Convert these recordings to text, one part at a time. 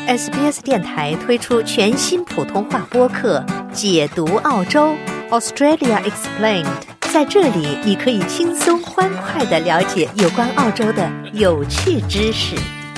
SBS 电台推出全新普通话播客《解读澳洲 Australia Explained》，在这里你可以轻松欢快地了解有关澳洲的有趣知识。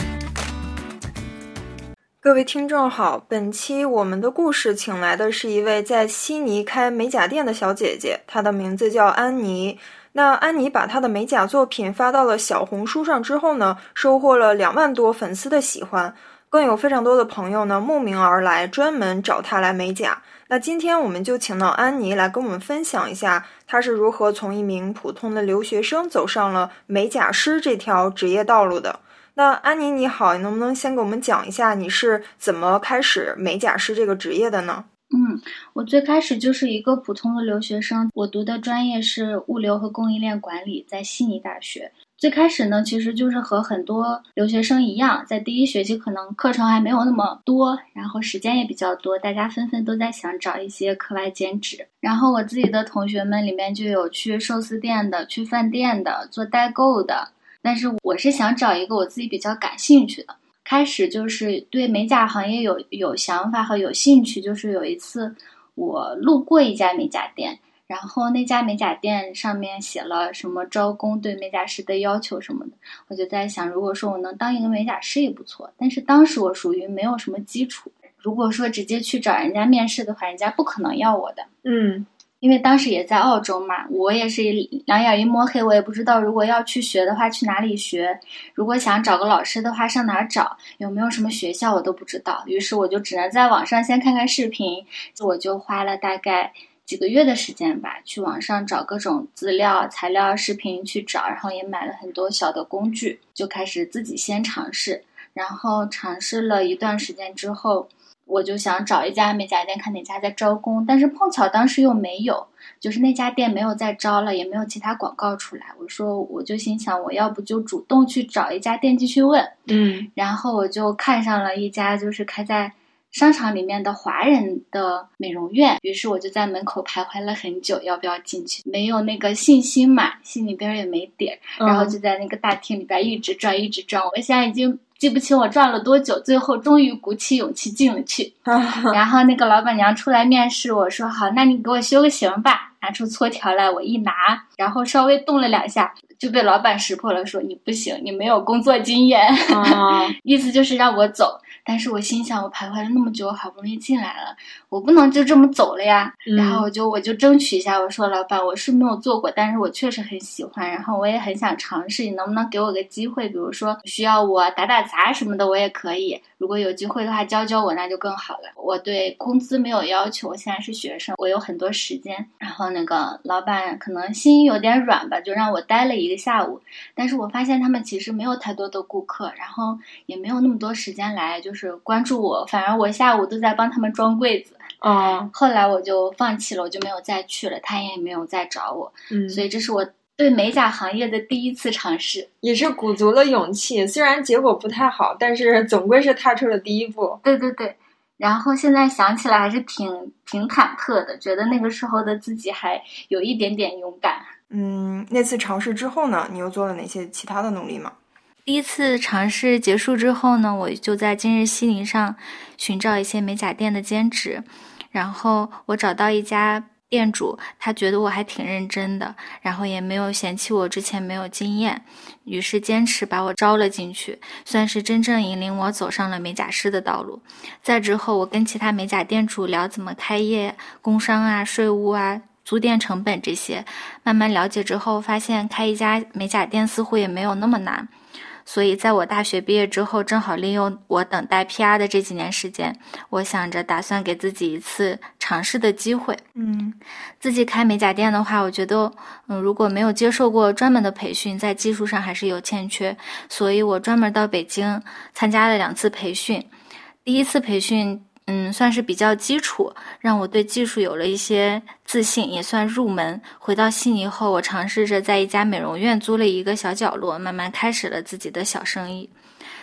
各位听众好，本期我们的故事请来的是一位在悉尼开美甲店的小姐姐，她的名字叫安妮。那安妮把她的美甲作品发到了小红书上之后呢，收获了2万多粉丝的喜欢，更有非常多的朋友呢慕名而来，专门找她来美甲。那今天我们就请到安妮来跟我们分享一下，她是如何从一名普通的留学生走上了美甲师这条职业道路的。那安妮你好，你能不能先给我们讲一下你是怎么开始美甲师这个职业的呢？ 我最开始就是一个普通的留学生，我读的专业是物流和供应链管理，在悉尼大学。最开始呢，其实就是和很多留学生一样，在第一学期可能课程还没有那么多，然后时间也比较多，大家纷纷都在想找一些课外兼职。然后我自己的同学们里面就有去寿司店的，去饭店的，做代购的，但是我是想找一个我自己比较感兴趣的。开始就是对美甲行业有想法和有兴趣，就是有一次我路过一家美甲店，然后那家美甲店上面写了什么招工对美甲师的要求什么的，我就在想，如果说我能当一个美甲师也不错，但是当时我属于没有什么基础，如果说直接去找人家面试的话，人家不可能要我的。因为当时也在澳洲嘛，我也是两眼一摸黑，我也不知道如果要去学的话去哪里学，如果想找个老师的话上哪儿找，有没有什么学校我都不知道，于是我就只能在网上先看看视频，我就花了大概几个月的时间吧，去网上找各种资料、材料、视频去找，然后也买了很多小的工具，就开始自己先尝试，然后尝试了一段时间之后，我就想找一家美甲店看哪家在招工，但是碰巧当时又没有，就是那家店没有再招了，也没有其他广告出来。我就心想，我要不就主动去找一家店继续问。然后我就看上了一家就是开在商场里面的华人的美容院，于是我就在门口徘徊了很久，要不要进去，没有那个信心嘛，心里边也没底儿，然后就在那个大厅里边一直转，我现在已经记不清我转了多久，最后终于鼓起勇气进了去。然后那个老板娘出来面试我，说好，那你给我修个型吧，拿出搓条来，我一拿，然后稍微动了2下就被老板识破了，说你不行，你没有工作经验。意思就是让我走。但是我心想，我徘徊了那么久，好不容易进来了，我不能就这么走了呀。然后我就争取一下，我说老板，我是没有做过，但是我确实很喜欢，然后我也很想尝试，你能不能给我个机会，比如说需要我打杂什么的我也可以，如果有机会的话教我那就更好了。我对工资没有要求，我现在是学生，我有很多时间。然后那个老板可能心有点软吧，就让我待了一个下午，但是我发现他们其实没有太多的顾客，然后也没有那么多时间来就是关注我，反而我下午都在帮他们装柜子。后来我就放弃了，我就没有再去了，他也没有再找我。所以这是我对美甲行业的第一次尝试， 也是鼓足了勇气，虽然结果不太好，但是总归是踏出了第一步。 对，然后现在想起来还是挺忐忑的，觉得那个时候的自己还有一点点勇敢。 那次尝试之后呢，你又做了哪些其他的努力吗？ 第一次尝试结束之后呢，我就在今日悉尼上寻找一些美甲店的兼职，然后我找到一家店主，他觉得我还挺认真的，然后也没有嫌弃我之前没有经验，于是坚持把我招了进去，算是真正引领我走上了美甲师的道路。再之后我跟其他美甲店主聊怎么开业、工商啊、税务啊、租店成本这些，慢慢了解之后发现开一家美甲店似乎也没有那么难。所以在我大学毕业之后，正好利用我等待 PR 的这几年时间，我想着打算给自己一次尝试的机会。自己开美甲店的话，我觉得如果没有接受过专门的培训，在技术上还是有欠缺，所以我专门到北京参加了2次培训。第一次培训算是比较基础，让我对技术有了一些自信，也算入门。回到悉尼后，我尝试着在一家美容院租了一个小角落，慢慢开始了自己的小生意。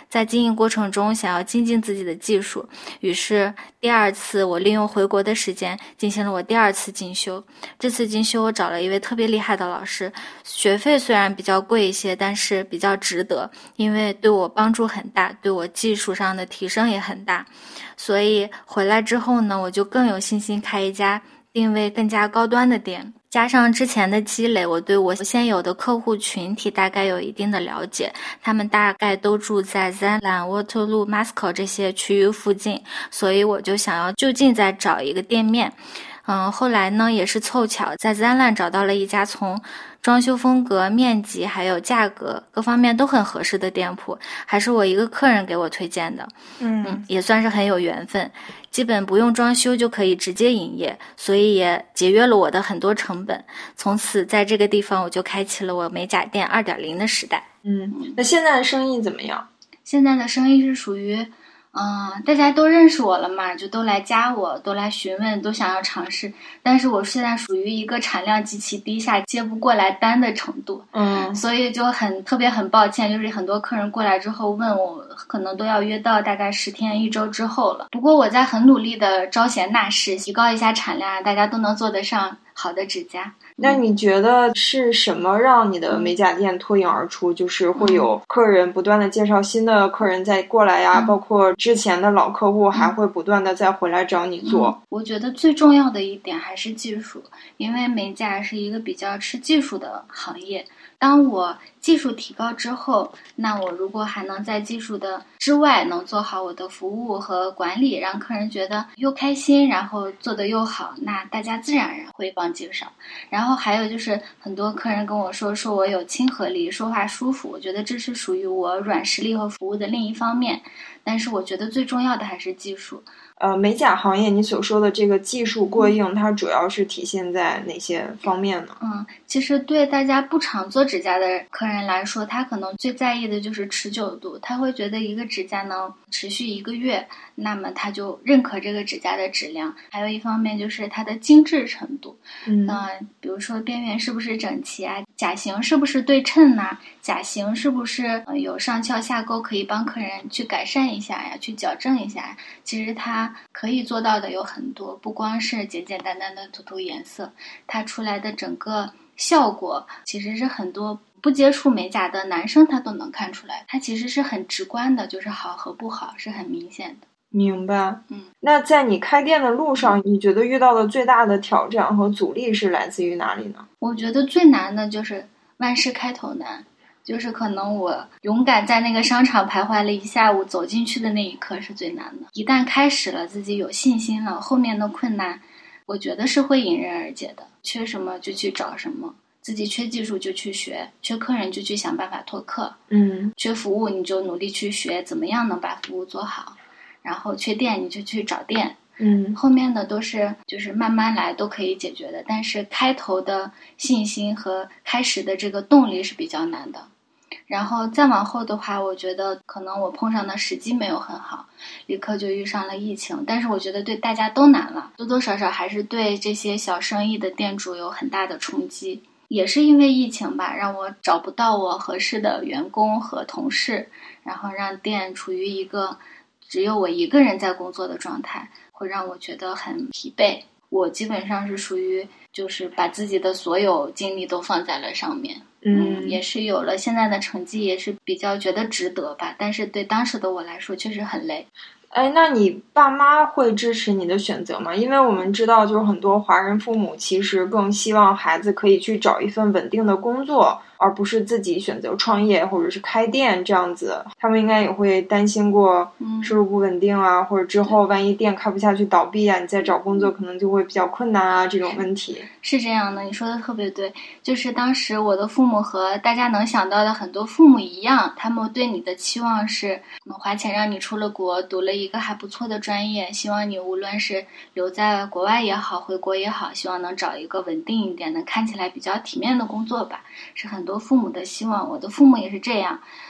在经营过程中想要精进自己的技术，于是第2次我利用回国的时间进行了我第2次进修。这次进修我找了一位特别厉害的老师，学费虽然比较贵一些，但是比较值得，因为对我帮助很大，对我技术上的提升也很大。所以回来之后呢，我就更有信心开一家定位更加高端的店。加上之前的积累，我对我现有的客户群体大概有一定的了解，他们大概都住在 Zandland、Waterloo、Moscow 这些区域附近，所以我就想要就近再找一个店面。后来呢也是凑巧在 Zandland 找到了一家从装修风格、面积还有价格各方面都很合适的店铺，还是我一个客人给我推荐的。也算是很有缘分，基本不用装修就可以直接营业，所以也节约了我的很多成本。从此在这个地方我就开启了我美甲店 2.0 的时代。 那现在的生意怎么样？ 现在的生意是属于大家都认识我了嘛，就都来加我，都来询问，都想要尝试。但是我现在属于一个产量极其低下，接不过来单的程度。所以就特别抱歉，就是很多客人过来之后问我，可能都要约到大概10天1周之后了。不过我在很努力的招贤纳士，提高一下产量，大家都能做得上好的指甲。 那你觉得是什么让你的美甲店脱颖而出？就是会有客人不断的介绍新的客人再过来呀，包括之前的老客户还会不断的再回来找你做。 我觉得最重要的一点还是技术，因为美甲是一个比较吃技术的行业。当我技术提高之后，那我如果还能在技术的之外能做好我的服务和管理，让客人觉得又开心，然后做得又好，那大家自然而然会帮介绍。然后还有就是很多客人跟我说我有亲和力，说话舒服，我觉得这是属于我软实力和服务的另一方面。但是我觉得最重要的还是技术。 美甲行业你所说的这个技术过硬，它主要是体现在哪些方面呢？ 其实对大家不常做指甲的客人来说，他可能最在意的就是持久度，他会觉得一个指甲能持续1个月，那么他就认可这个指甲的质量。还有一方面就是它的精致程度，比如说边缘是不是整齐啊，甲型是不是对称啊，甲型是不是有上翘下钩，可以帮客人去改善一下呀，去矫正一下。其实它可以做到的有很多，不光是简简单单的涂颜色，它出来的整个效果其实是很多不接触美甲的男生他都能看出来，它其实是很直观的，就是好和不好是很明显的。 明白。那在你开店的路上，你觉得遇到的最大的挑战和阻力是来自于哪里呢？ 我觉得最难的就是万事开头难，就是可能我勇敢在那个商场徘徊了一下午，走进去的那一刻是最难的。一旦开始了，自己有信心了，后面的困难我觉得是会迎刃而解的。缺什么就去找什么，自己缺技术就去学，缺客人就去想办法拓客，缺服务你就努力去学怎么样能把服务做好，然后缺店你就去找店，后面的都是就是慢慢来都可以解决的。但是开头的信心和开始的这个动力是比较难的。然后再往后的话，我觉得可能我碰上的时机没有很好，立刻就遇上了疫情。但是我觉得对大家都难了，多多少少还是对这些小生意的店主有很大的冲击。也是因为疫情吧，让我找不到我合适的员工和同事，然后让店处于一个只有我一个人在工作的状态，会让我觉得很疲惫。我基本上是属于就是把自己的所有精力都放在了上面，也是有了现在的成绩，也是比较觉得值得吧。但是对当时的我来说确实很累。 那你爸妈会支持你的选择吗？因为我们知道就是很多华人父母其实更希望孩子可以去找一份稳定的工作，而不是自己选择创业或者是开店这样子。他们应该也会担心过收入不稳定啊，或者之后万一店开不下去倒闭啊，你再找工作可能就会比较困难啊，这种问题。 是这样的，你说的特别对。就是当时我的父母和大家能想到的很多父母一样，他们对你的期望是花钱让你出了国，读了一个还不错的专业，希望你无论是留在国外也好，回国也好，希望能找一个稳定一点的看起来比较体面的工作吧，是很多父母的希望。我的父母也是这样。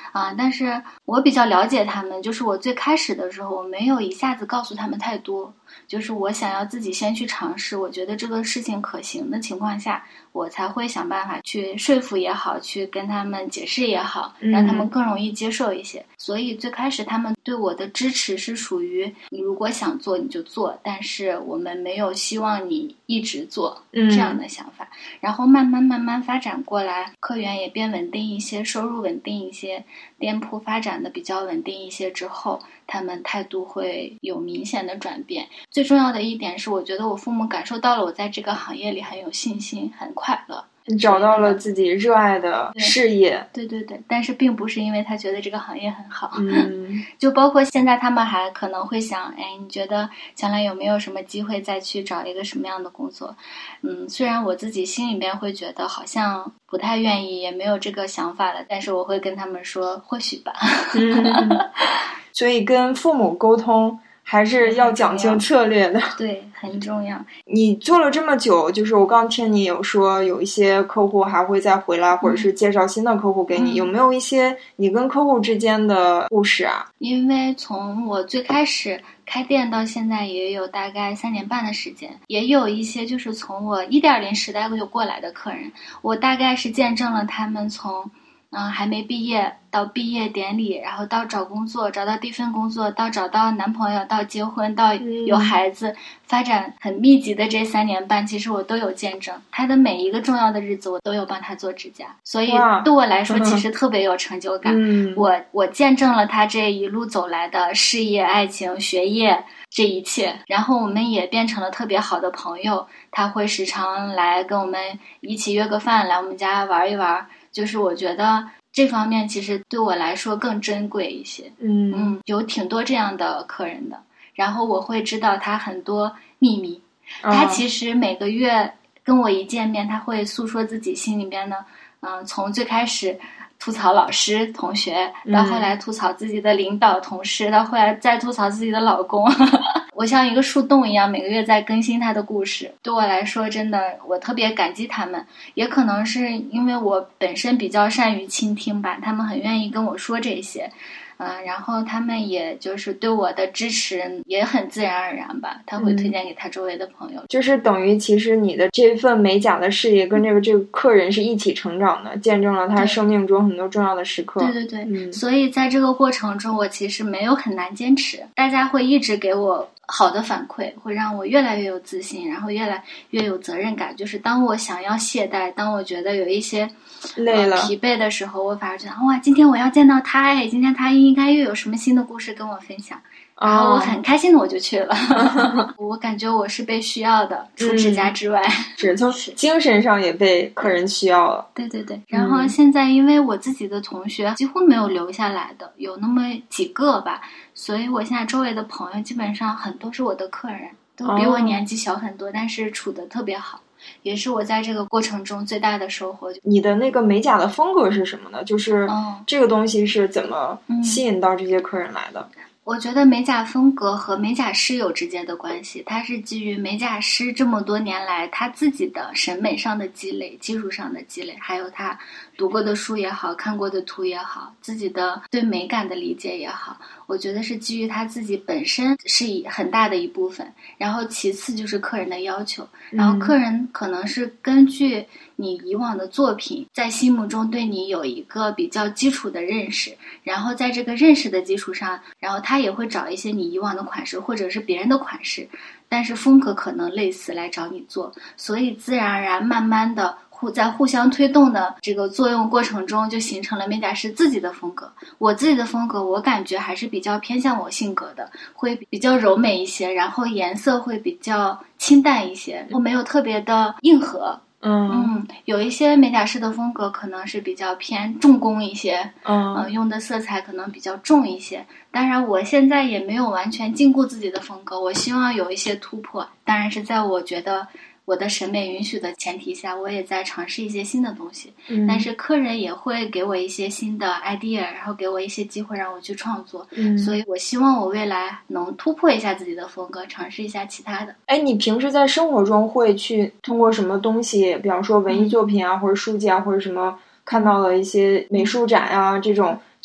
但是我比较了解他们，就是我最开始的时候我没有一下子告诉他们太多，就是我想要自己先去尝试，我觉得这个事情可行的情况下，我才会想办法去说服也好，去跟他们解释也好，让他们更容易接受一些。所以最开始他们对我的支持是属于你如果想做你就做，但是我们没有希望你一直做这样的想法。然后慢慢发展过来，客源也变稳定一些，收入稳定一些，店铺发展的比较稳定一些之后，他们态度会有明显的转变。最重要的一点是，我觉得我父母感受到了我在这个行业里很有信心，很快乐， 你找到了自己热爱的事业。 对，但是并不是因为他觉得这个行业很好。就包括现在他们还可能会想，你觉得将来有没有什么机会再去找一个什么样的工作？虽然我自己心里边会觉得好像不太愿意，也没有这个想法了，但是我会跟他们说或许吧。 所以跟父母沟通还是要讲究策略的。 对，很重要。 你做了这么久，就是我刚听你有说有一些客户还会再回来，或者是介绍新的客户给你，有没有一些你跟客户之间的故事啊？ 因为从我最开始开店到现在也有大概3年半的时间，也有一些就是从我 1.0 时代就过来的客人，我大概是见证了他们从还没毕业到毕业典礼，然后到找工作，找到第一份工作，到找到男朋友，到结婚，到有孩子，发展很密集的这3年半，其实我都有见证。他的每一个重要的日子我都有帮他做指甲，所以对我来说其实特别有成就感。我见证了他这一路走来的事业、爱情、学业这一切，然后我们也变成了特别好的朋友，他会时常来跟我们一起约个饭，来我们家玩一玩，就是我觉得这方面其实对我来说更珍贵一些。有挺多这样的客人的，然后我会知道他很多秘密。他其实每个月跟我一见面，他会诉说自己心里边的从最开始吐槽老师同学，到后来吐槽自己的领导同事，到后来再吐槽自己的老公。我像一个树洞一样，每个月在更新他的故事。对我来说真的我特别感激他们，也可能是因为我本身比较善于倾听吧，他们很愿意跟我说这些。然后他们也就是对我的支持也很自然而然吧，他会推荐给他周围的朋友。 就是等于其实你的这份美甲的事业跟这个客人是一起成长的，见证了他生命中很多重要的时刻。 对，所以在这个过程中我其实没有很难坚持，大家会一直给我好的反馈，会让我越来越有自信，然后越来越有责任感。就是当我想要懈怠，当我觉得有一些累了疲惫的时候，我反而觉得哇，今天我要见到他，今天他应该又有什么新的故事跟我分享，然后我很开心的我就去了。我感觉我是被需要的，除指甲之外， 是从精神上也被客人需要了。 对，然后现在因为我自己的同学几乎没有留下来的，有那么几个吧，所以我现在周围的朋友基本上很多是我的客人，都比我年纪小很多，但是处得特别好，也是我在这个过程中最大的收获。 你的那个美甲的风格是什么呢？就是这个东西是怎么吸引到这些客人来的？ 我觉得美甲风格和美甲师有直接的关系，它是基于美甲师这么多年来他自己的审美上的积累、技术上的积累，还有他读过的书也好，看过的图也好，自己的对美感的理解也好，我觉得是基于他自己本身是很大的一部分，然后其次就是客人的要求，然后客人可能是根据你以往的作品在心目中对你有一个比较基础的认识，然后在这个认识的基础上，然后他也会找一些你以往的款式或者是别人的款式，但是风格可能类似来找你做，所以自然而然慢慢的在互相推动的这个作用过程中，就形成了美甲师自己的风格。我自己的风格我感觉还是比较偏向我性格的，会比较柔美一些，然后颜色会比较清淡一些，我没有特别的硬核。有一些美甲师的风格可能是比较偏重工一些，用的色彩可能比较重一些。当然我现在也没有完全禁锢自己的风格，我希望有一些突破，当然是在我觉得我的审美允许的前提下，我也在尝试一些新的东西。但是客人也会给我一些新的 idea， 然后给我一些机会让我去创作。所以我希望我未来能突破一下自己的风格，尝试一下其他的。 你平时在生活中会去通过什么东西，比方说文艺作品啊，或者书籍啊，或者什么看到了一些美术展啊，这种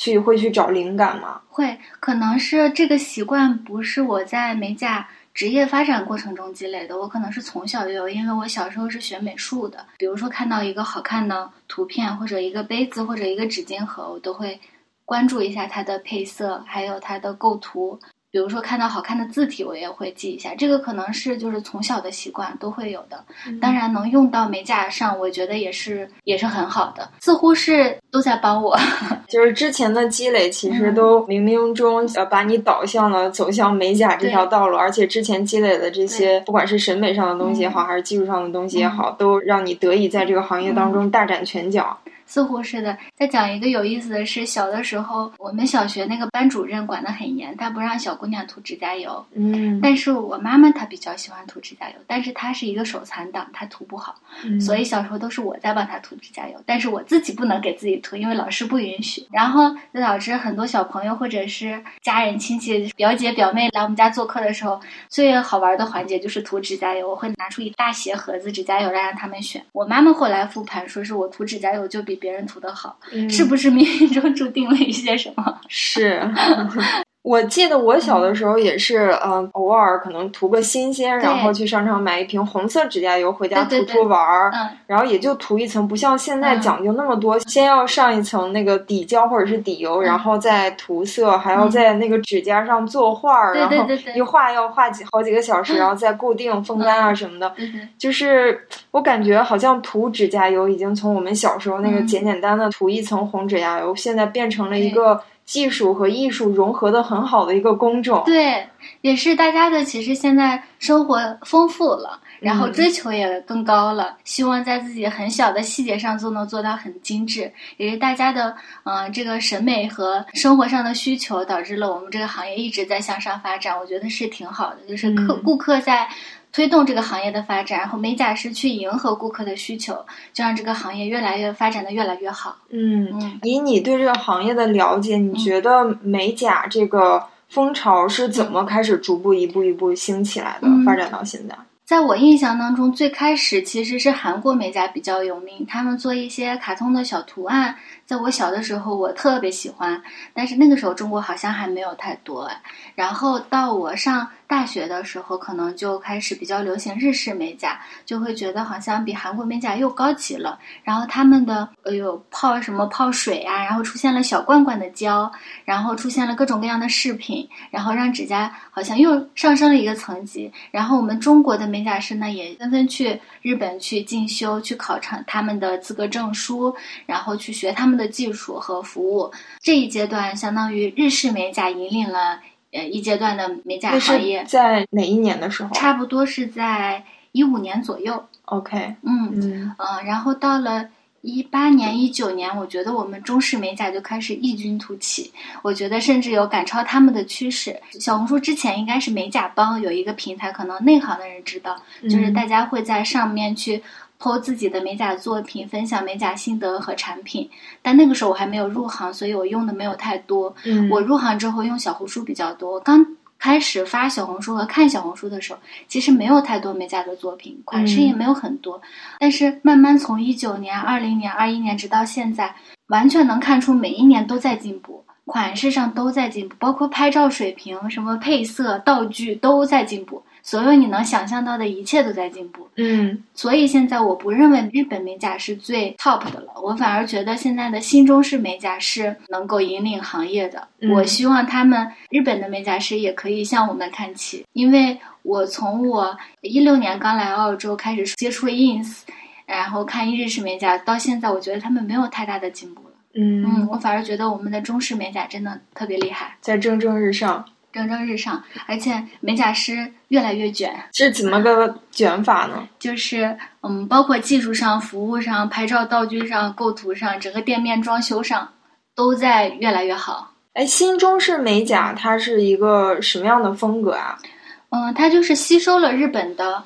会去找灵感吗？ 会，可能是这个习惯不是我在美甲职业发展过程中积累的，我可能是从小就有，因为我小时候是学美术的，比如说看到一个好看的图片或者一个杯子或者一个纸巾盒，我都会关注一下它的配色还有它的构图，比如说看到好看的字体我也会记一下，这个可能是就是从小的习惯都会有的。当然能用到美甲上我觉得也是很好的，似乎是都在帮我就是之前的积累其实都冥冥中把你导向了走向美甲这条道路，而且之前积累的这些不管是审美上的东西也好还是技术上的东西也好，都让你得以在这个行业当中大展拳脚。 似乎是的。再讲一个有意思的是，小的时候我们小学那个班主任管得很严，他不让小姑娘涂指甲油。但是我妈妈她比较喜欢涂指甲油，但是她是一个手残党，她涂不好，所以小时候都是我在帮她涂指甲油，但是我自己不能给自己涂，因为老师不允许。然后就导致很多小朋友或者是家人亲戚表姐表妹来我们家做客的时候，最好玩的环节就是涂指甲油，我会拿出一大鞋盒子指甲油来让他们选。我妈妈后来复盘说是我涂指甲油就比别人涂得好，是不是命运中注定了一些什么？ 是我记得我小的时候也是偶尔可能涂个新鲜，然后去商场买一瓶红色指甲油回家涂玩，然后也就涂一层，不像现在讲究那么多，先要上一层那个底胶或者是底油，然后再涂色，还要在那个指甲上作画，然后一画要画好几个小时，然后再固定风干啊什么的。就是我感觉好像涂指甲油已经从我们小时候那个简简单的涂一层红指甲油，现在变成了一个技术和艺术融合的很好的一个工种。 对，也是大家的其实现在生活丰富了，然后追求也更高了，希望在自己很小的细节上都能做到很精致，也是大家的这个审美和生活上的需求导致了我们这个行业一直在向上发展，我觉得是挺好的，就是顾客在推动这个行业的发展，然后美甲师去迎合顾客的需求，就让这个行业越来越发展的越来越好。 以你对这个行业的了解，你觉得美甲这个风潮是怎么开始逐步一步兴起来的，发展到现在？ 在我印象当中，最开始其实是韩国美甲比较有名，他们做一些卡通的小图案，在我小的时候我特别喜欢，但是那个时候中国好像还没有太多。然后到我上大学的时候，可能就开始比较流行日式美甲，就会觉得好像比韩国美甲又高级了，然后他们的有泡水啊，然后出现了小罐罐的胶，然后出现了各种各样的饰品，然后让指甲好像又上升了一个层级。然后我们中国的美甲师呢也纷纷去日本去进修，去考察他们的资格证书，然后去学他们的技术和服务。这一阶段相当于日式美甲引领了一阶段的美甲行业。 在哪一年的时候？ 差不多是在15年左右。 OK。 然后到了18年19年，我觉得我们中式美甲就开始异军突起，我觉得甚至有赶超他们的趋势。小红书之前应该是美甲帮有一个平台，可能内行的人知道，就是大家会在上面去po自己的美甲作品，分享美甲心得和产品。但那个时候我还没有入行，所以我用的没有太多。我入行之后用小红书比较多，刚开始发小红书和看小红书的时候，其实没有太多美甲的作品，款式也没有很多，但是慢慢从19年、20年、21年直到现在，完全能看出每一年都在进步，款式上都在进步，包括拍照水平、什么配色、道具都在进步，所有你能想象到的一切都在进步。所以现在我不认为日本美甲是最 top 的了，我反而觉得现在的新中式美甲是能够引领行业的。我希望他们日本的美甲师也可以向我们看齐，因为我从我16年刚来澳洲开始接触 ins， 然后看日式美甲到现在，我觉得他们没有太大的进步了。我反而觉得我们的中式美甲真的特别厉害， 在蒸蒸日上， 而且美甲师越来越卷。 是怎么个卷法呢？ 就是包括技术上、服务上、拍照道具上、构图上，整个店面装修上都在越来越好。 新中式美甲它是一个什么样的风格啊？ 它就是吸收了日本的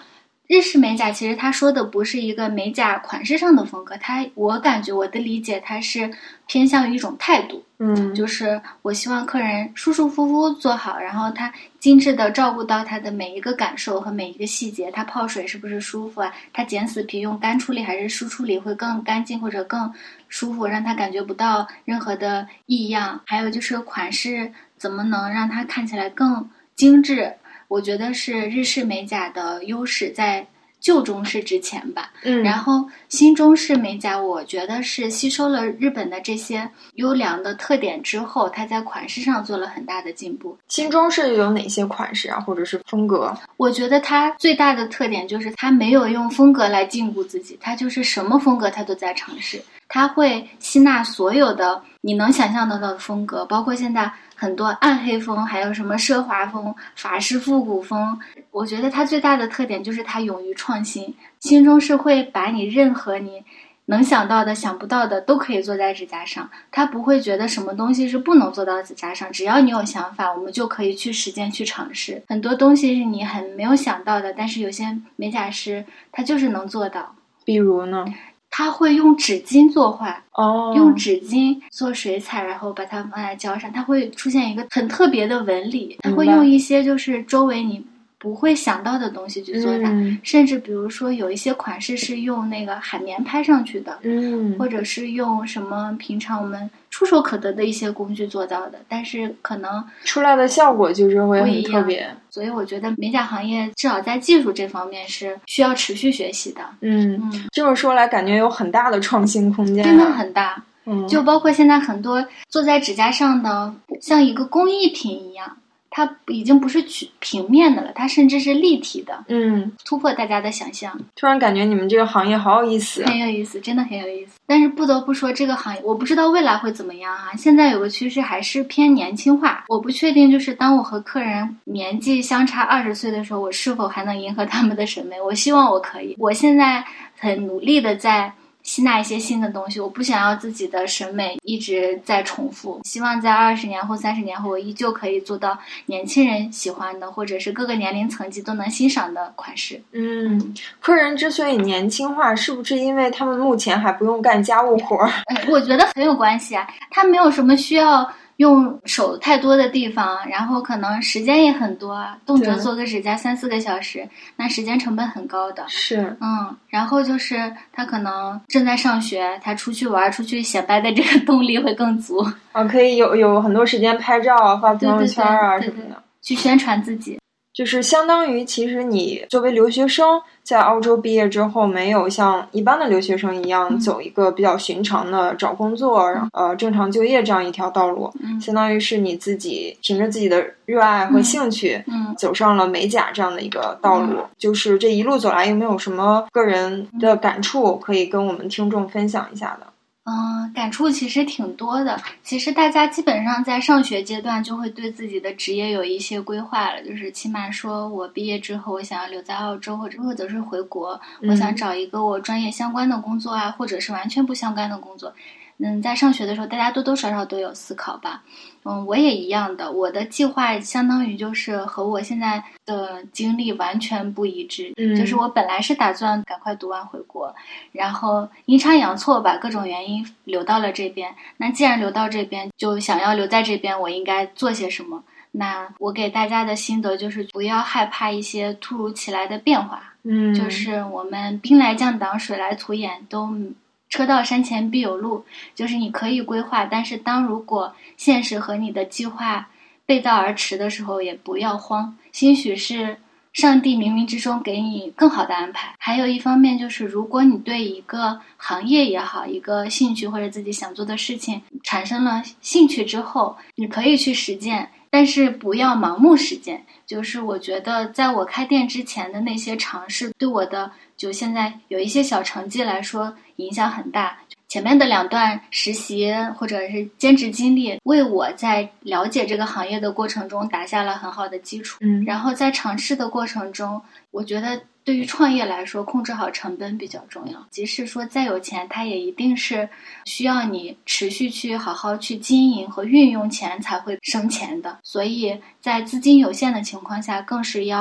日式美甲其实他说的不是一个美甲款式上的风格，我感觉我的理解它是偏向于一种态度，就是我希望客人舒舒服服做好，然后他精致的照顾到他的每一个感受和每一个细节，他泡水是不是舒服啊，他剪死皮用干处理还是湿处理会更干净或者更舒服，让他感觉不到任何的异样。还有就是款式怎么能让它看起来更精致，我觉得是日式美甲的优势在旧中式之前吧。然后新中式美甲我觉得是吸收了日本的这些优良的特点之后，它在款式上做了很大的进步。 新中式有哪些款式啊，或者是风格？ 我觉得它最大的特点就是它没有用风格来禁锢自己，它就是什么风格它都在尝试，它会吸纳所有的你能想象得到的风格，包括现在很多暗黑风，还有什么奢华风、法式复古风。我觉得它最大的特点就是它勇于创新。新中式会把你任何你能想到的、想不到的都可以做在指甲上，它不会觉得什么东西是不能做到指甲上，只要你有想法，我们就可以去实践、去尝试。很多东西是你很没有想到的，但是有些美甲师他就是能做到。 比如呢？ 他会用纸巾作画，用纸巾做水彩，然后把它放在胶上，它会出现一个很特别的纹理。他会用一些就是周围你不会想到的东西去做它，甚至比如说有一些款式是用那个海绵拍上去的，或者是用什么平常我们触手可得的一些工具做到的，但是可能出来的效果就是会很特别。 所以我觉得美甲行业至少在技术这方面是需要持续学习的。 这么说来感觉有很大的创新空间， 真的很大。就包括现在很多做在指甲上的像一个工艺品一样，它已经不是平面的了，它甚至是立体的，突破大家的想象。 突然感觉你们这个行业好有意思， 很有意思，真的很有意思。但是不得不说，这个行业我不知道未来会怎么样啊。现在有个趋势还是偏年轻化，我不确定就是当我和客人年纪相差20岁的时候，我是否还能迎合他们的审美。我希望我可以，我现在很努力的在吸纳一些新的东西，我不想要自己的审美一直在重复，希望在20年后30年后我依旧可以做到年轻人喜欢的，或者是各个年龄层级都能欣赏的款式。 客人之所以年轻化，是不是因为他们目前还不用干家务活？ 我觉得很有关系啊，他没有什么需要用手太多的地方，然后可能时间也很多，动辄做个指甲3-4个小时，那时间成本很高的。 是， 然后就是他可能正在上学，他出去玩、出去显摆的这个动力会更足可以有很多时间拍照啊、发朋友圈啊什么的， 去宣传自己。 就是相当于其实你作为留学生在澳洲毕业之后，没有像一般的留学生一样走一个比较寻常的找工作正常就业这样一条道路，相当于是你自己凭着自己的热爱和兴趣走上了美甲这样的一个道路。就是这一路走来有没有什么个人的感触可以跟我们听众分享一下的？ 感触其实挺多的。其实大家基本上在上学阶段就会对自己的职业有一些规划了，就是起码说我毕业之后我想要留在澳洲，或者是回国，我想找一个我专业相关的工作啊，或者是完全不相干的工作。在上学的时候大家多多少少都有思考吧。我也一样的，我的计划相当于就是和我现在的经历完全不一致。就是我本来是打算赶快读完回国，然后阴差阳错吧，各种原因留到了这边。那既然留到这边，就想要留在这边，我应该做些什么？那我给大家的心得就是不要害怕一些突如其来的变化。就是我们兵来将挡，水来土掩，都车到山前必有路，就是你可以规划，但是如果现实和你的计划背道而驰的时候，也不要慌，兴许是上帝冥冥之中给你更好的安排。还有一方面就是，如果你对一个行业也好，一个兴趣或者自己想做的事情产生了兴趣之后，你可以去实践，但是不要盲目实践。就是我觉得在我开店之前的那些尝试，对我的就现在有一些小成绩来说影响很大。前面的2段实习或者是兼职经历，为我在了解这个行业的过程中打下了很好的基础。然后在尝试的过程中，我觉得对于创业来说，控制好成本比较重要。即使说再有钱，它也一定是需要你持续去好好去经营和运用钱才会生钱的。所以在资金有限的情况下，更是要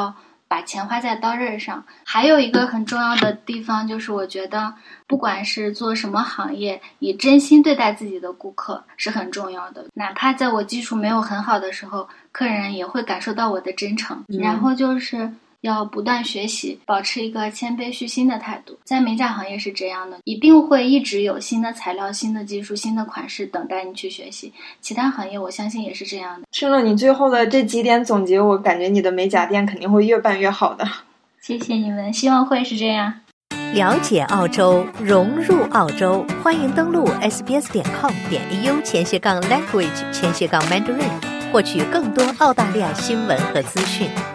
把钱花在刀刃上。还有一个很重要的地方就是我觉得不管是做什么行业，以真心对待自己的顾客是很重要的，哪怕在我基础没有很好的时候，客人也会感受到我的真诚。然后就是要不断学习，保持一个谦卑虚心的态度。在美甲行业是这样的，一定会一直有新的材料、新的技术、新的款式等待你去学习。其他行业我相信也是这样的。 听了你最后的这几点总结，我感觉你的美甲店肯定会越办越好的。 谢谢你们，希望会是这样。 了解澳洲，融入澳洲，欢迎登录 sbs.com.au/language/Mandarin 获取更多澳大利亚新闻和资讯。